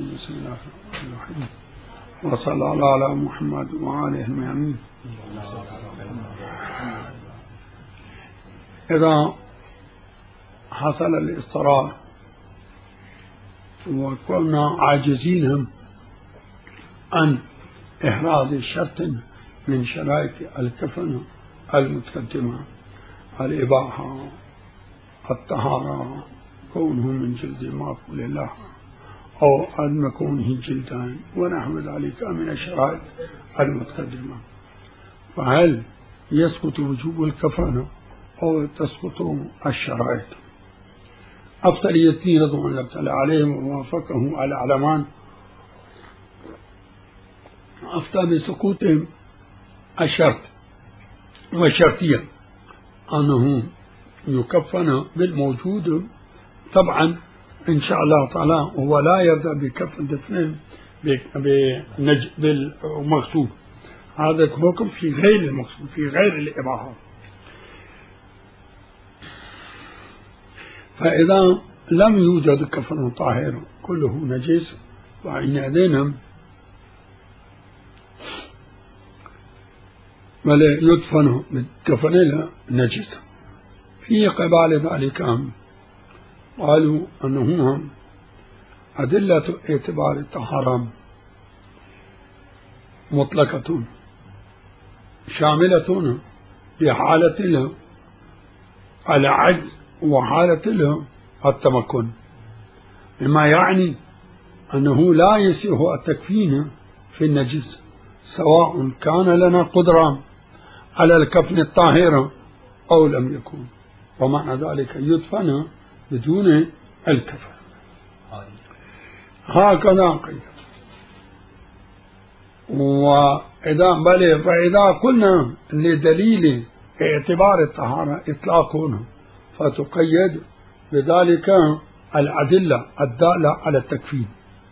الرجيم. بسم الله الرحمن الرحيم. وصلى الله على محمد وآله أجمعين. إذا حصل الاضطرار وكنا عاجزين عن إحراز شرط من شرائط الكفن المتقدمة، الإباحة، الطهارة، كونه من جلد معقول الله أو عدم كونه جلدان ونحو ذلك من الشرائط المتقدمة، فهل يسقط وجوب الكفن أو تسقط الشرائط؟ أفتى الدين رضوان الله تعالى عليهم ووافقه الأعلمان أفتى بسقوط الشرط والشرطية أنه يكفن بالموجود طبعا إن شاء الله تعالى، هو لا يرضى بكفن دفن بالمقصود، هذا حكم في غير المقصود، في غير الإباحة. فإذا لم يوجد كفن طاهر كله نجس فإن ولا يدفن بالكفن نجس. في قبال ذلك قالوا أنه أدلة اعتبار الطهارة مطلقة شاملة لحالة العجز وحالة التمكن، مما يعني أنه لا يصح التكفين في النجس سواء كان لنا قدرة على الكفن الطاهر أو لم يكن، ومعنى ذلك يدفن بدون الكفن. هكذا قيل. فإذا قلنا لدليل اعتبار الطهارة إطلاقونه فتقيد بذلك الأدلة الدالة على التكفين.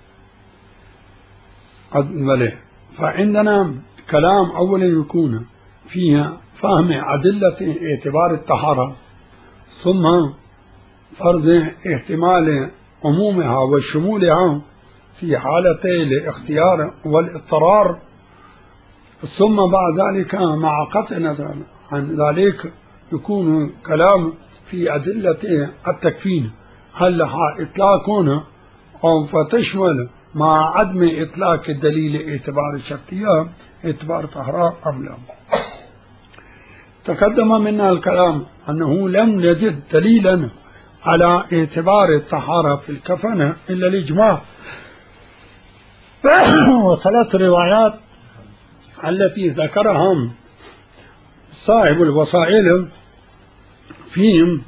فعندنا كلام أولا يكون فيها فهم أدلة اعتبار الطهارة، ثم فرض احتمال عمومها وشمولها في حالتي الاختيار والاضطرار، ثم بعد ذلك مع قطع نظر عن ذلك يكون كلام في أدلة التكفين، هل لها إطلاق أو فتشمل مع عدم إطلاق الدليل اعتبار الشرطية اعتبار طهارة أم لا. تقدم منا الكلام أنه لم نجد دليلا على اعتبار الطهارة في الكفن إلا الإجماع وثلاث روايات التي ذكرهم صاحب الوسائل فيهم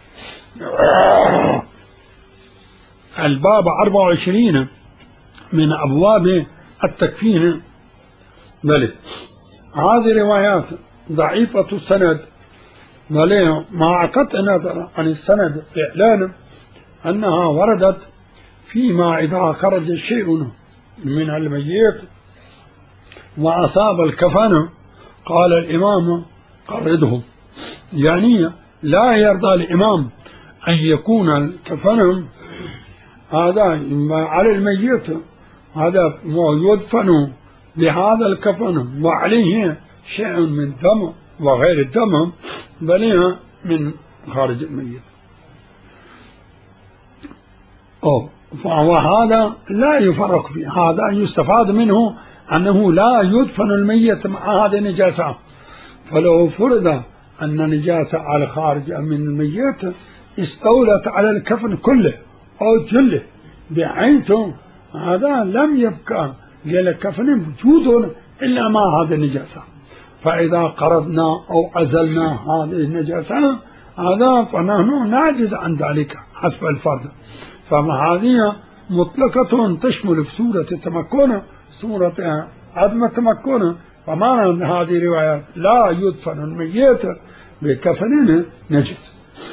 الباب 24 من أبواب التكفين. بل هذه روايات ضعيفة السند، مع قطع نظر عن السند إعلان أنها وردت فيما إذا خرج شيء من الميت وأصاب الكفن قال الإمام قرده، يعني لا يرضى الإمام أن يكون الكفن هذا على الميت هذا يدفن بهذا الكفن وعليه شيء من دم وغير الدم بل من خارج الميت. وهذا لا يفرق فيه، هذا يستفاد منه أنه لا يدفن الميت مع هذه النجاسة، فلو فرض أن نجاسة على خارج من الميت استولت على الكفن كله أو جله بحيث هذا لم يبقى للكفن وجود إلا مع هذه النجاسة، فإذا قرضنا أو أزلنا هذه النجاسة هذا فنحن نعجز عن ذلك حسب الفرض. فهذه مطلقة تشمل في سورة التمكن سورة عدم التمكن، فمعنى هذه الروايات لا يدفن الميت بكفن نجس.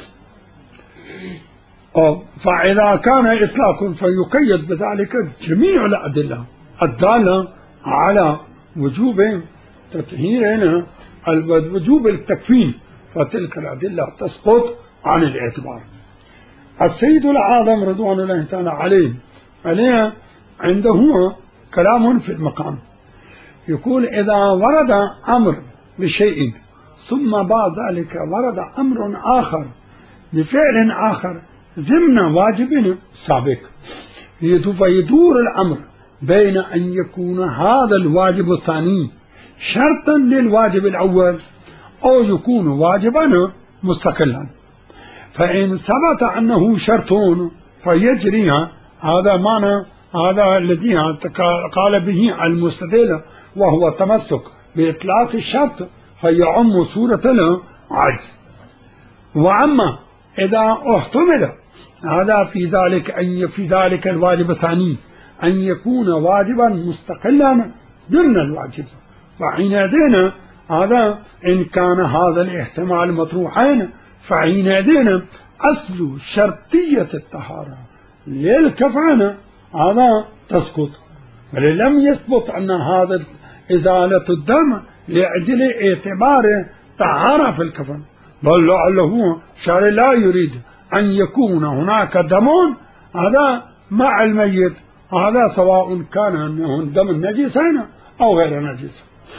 فإذا كان إطلاق فيقيد بذلك جميع الأدلة الدالة على وجوب تطهيرنا وجوب التكفين، فتلك الأدلة تسقط عن الاعتبار. السيد العظم رضوان الله تعالى عليه عنده كلام في المقام، يقول إذا ورد أمر بشيء ثم بعد ذلك ورد أمر آخر بفعل آخر ضمن واجب سابق، فيدور الأمر بين أن يكون هذا الواجب الثاني شرطا للواجب الأول أو يكون واجبا مستقلا. فإن ثبت أنه شرط فيجري، هذا معنى هذا الذي قال به المستدل، وهو التمسك بإطلاق الشرط فيعم صورة العجز. وأما إذا احتمل هذا في ذلك الواجب الثاني أن يكون واجبا مستقلا ضمن الواجب، فحينئذ هذا إن كان هذا الاحتمال مطروحين فحينئذ أصل شرطية الطهارة للكفن هذا تسقط، بل لم يثبت أن هذا إزالة الدم لأجل اعتبار طهارة في الكفن، بل لعله شارع لا يريد أن يكون هناك دم هذا مع الميت، هذا سواء كان أنه دم نجسين أو غير نجس.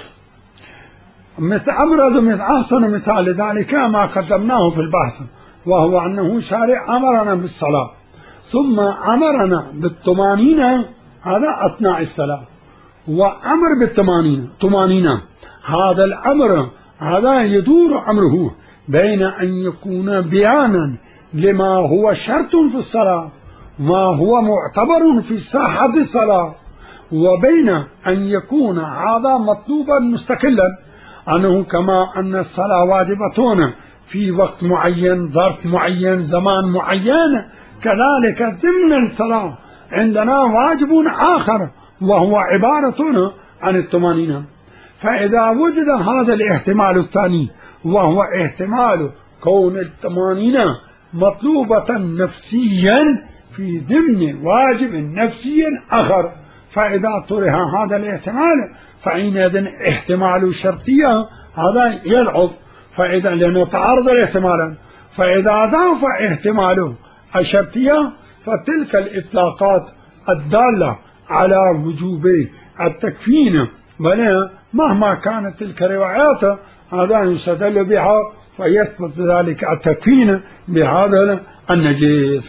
أحسن مثال ذلك ما قدمناه في البحث، وهو أنه شارع أمرنا بالصلاة ثم أمرنا بالطمأنينة هذا أثناء الصلاة، وأمر بالطمأنينة هذا الأمر هذا يدور أمره بين أن يكون بيانا لما هو شرط في الصلاة ما هو معتبر في صحة الصلاة، وبين أن يكون هذا مطلوبا مستقلا، أنه كما أن الصلاة واجبة في وقت معين ظرف معين زمان معين، كذلك ضمن الصلاة عندنا واجب آخر وهو عبارة عن الطمأنينة. فإذا وجد هذا الاحتمال الثاني وهو احتمال كون الطمأنينة مطلوبة نفسيا في ضمن واجب نفسي آخر، فإذا طرح هذا الاحتمال فحينئذ احتمال الشرطية هذا يلعب، فإذا لأنه تعارض الاحتمالان، فإذا ضاف احتماله الشرطية فتلك الإطلاقات الدالة على وجوب التكفين بل مهما كانت تلك الروايات هذا يستدل بها فيثبت ذلك التكفين بهذا النجيس.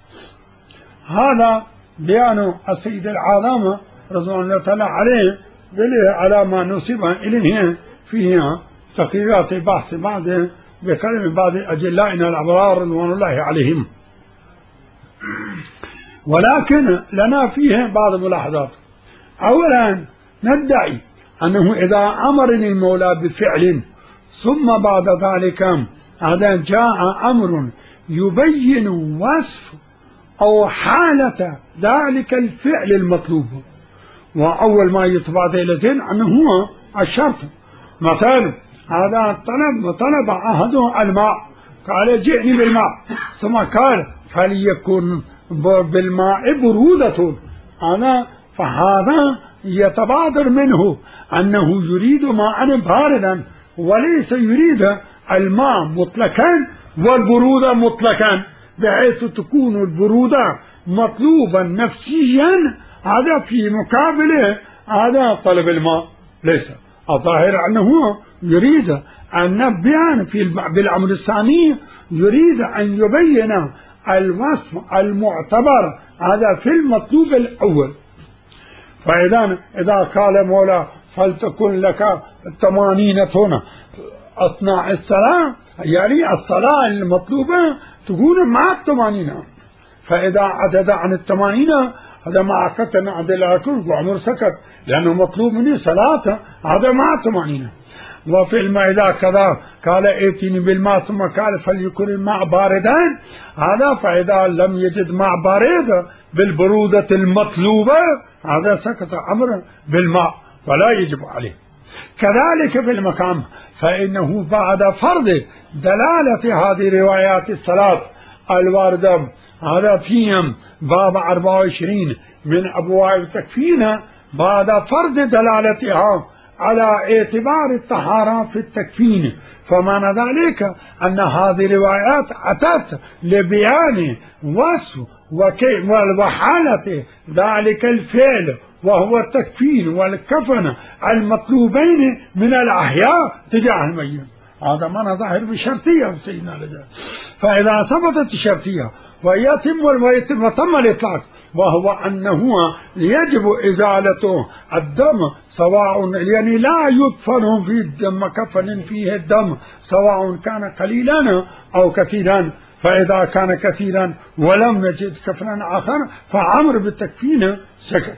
هذا بيان السيد العظام رضوان الله تعالى عليه على ما نصب إليه فيها تقريرات بحث بعد بكلم بعض أجلائنا الأبرار رضوان الله عليهم. ولكن لنا فيه بعض الملاحظات. أولا ندعي أنه إذا أمرني المولى بفعل ثم بعد ذلك هذا جاء أمر يبين وصف أو حالة ذلك الفعل المطلوب، وأول ما يتبع ذلك أنه هو الشرط. مثلا هذا طلب أحده الماء قال جئني بالماء، ثم قال فليكن بالماء برودة، فهذا يتبادر منه أنه يريد ماء باردا وليس يريد الماء مطلقا والبرودة مطلقا، بحيث تكون البرودة مطلوبا نفسيا هذا في مقابله هذا طلب الماء. ليس الظاهر أنه يريد أن بيان بالأمر الثاني يريد أن يبين الوصف المعتبر هذا في المطلوب الأول. فإذا قال مولا فلتكن لك 80 أثناء الصلاة، يعني الصلاة المطلوبة تكون مع 80. فإذا عدد عن 80 هذا ما عقدنا عدل أكل وعمر سكت، لأنه مطلوب مني صلاة هذا مع 80. وفي الماء إذا كذا قال ائتني بالماء ثم قال فليكن الماء باردا، هذا فإذا لم يجد ماء بارد بالبرودة المطلوبة هذا سكت أمر بالماء ولا يجب عليه. كذلك في المقام فإنه بعد فرض دلالة هذه روايات الثلاث الواردة هذا فيهم باب 24 من أبواب التكفين، بعد فرض دلالتها على اعتبار الطهارة في التكفين. فمعنى ذلك أن هذه الروايات أتت لبيان وصف وحالة ذلك الفعل وهو التكفين والكفن المطلوبين من الأحياء تجاه الميت. هذا معنى ظاهر بشرطية سيدنا رجال. فإذا ثبتت الشرطية وتم الإطلاق، وهو أنه يجب إزالة الدم سواء يعني لا يدفن في الدم كفن فيه الدم سواء كان قليلا أو كثيرا. فإذا كان كثيرا ولم يجد كفنا آخر فأمر بالتكفين سكت.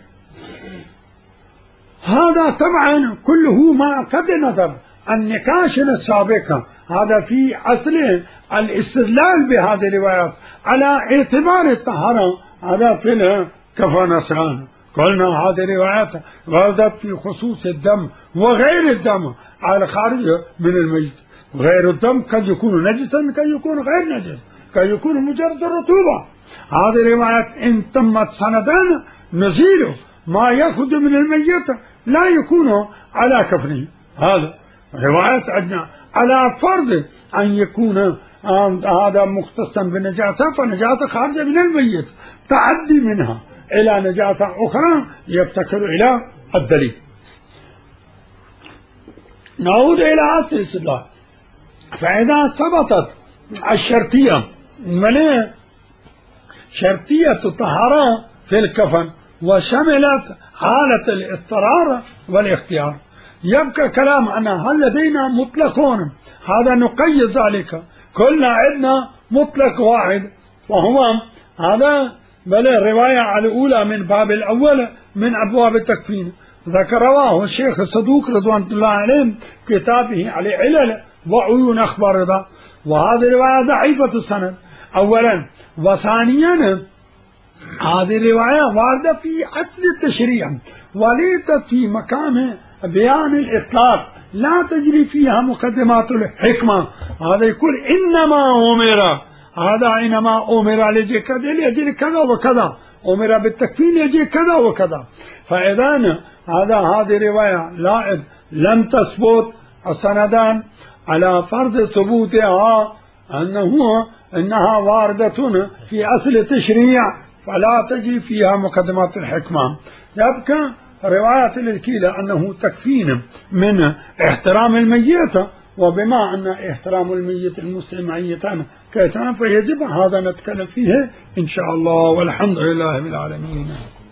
هذا طبعا كله ما قد نظر النقاش السابق هذا في أصل الاستدلال بهذه الروايات على اعتبار الطهارة هذا في الكفن أصلا. قلنا هذه الروايات وردت في خصوص الدم وغير الدم على خارج من الميت. غير الدم قد يكون نجسا قد يكون غير نجس قد يكون مجرد الرطوبة. هذه الروايات إن تمت سندان نزيله ما يأخذ من الميت لا يكون على كفنه. هذا روايات عندنا على فرض أن يكون هذا مختصا بالنجاسة فنجاسة خارجة من الميت تعدي منها إلى نجاسة أخرى يفتكر إلى الدليل. نعود إلى أصل الاستدلال. فإذا ثبتت الشرطية شرطية الطهارة في الكفن وشملت حالة الاضطرار والاختيار، يبقى كلام أنا هل لدينا مطلقون؟ هذا نقيد ذلك. كلنا عندنا مطلق واحد وهو هذا بل الرواية الأولى من باب الأول من أبواب التكفين ذكره الشيخ الصدوق رضوان الله عليه كتابه على علل وعيون أخبار رضا. وهذه الرواية ضعيفة السند أولا، وثانيا هذه الرواية واردة في أصل التشريع وليست في مقام بيان الإطلاق لا تجري فيها مقدمات الحكمة. هذا يقول إنما أمر هذا إنما أمر لجي كذا وكذا أمر بالتكفين يجي كذا وكذا. فإذا هذه رواية لم تثبت السندان على فرض ثبوتها أنها واردة في أصل التشريع فلا تجري فيها مقدمات الحكمة. يبقى رواية الكيلة أنه تكفين من احترام الميت، وبما أن احترام الميت المسلم ميتا كيتان فيجب هذا نتكلم فيه إن شاء الله، والحمد لله رب العالمين.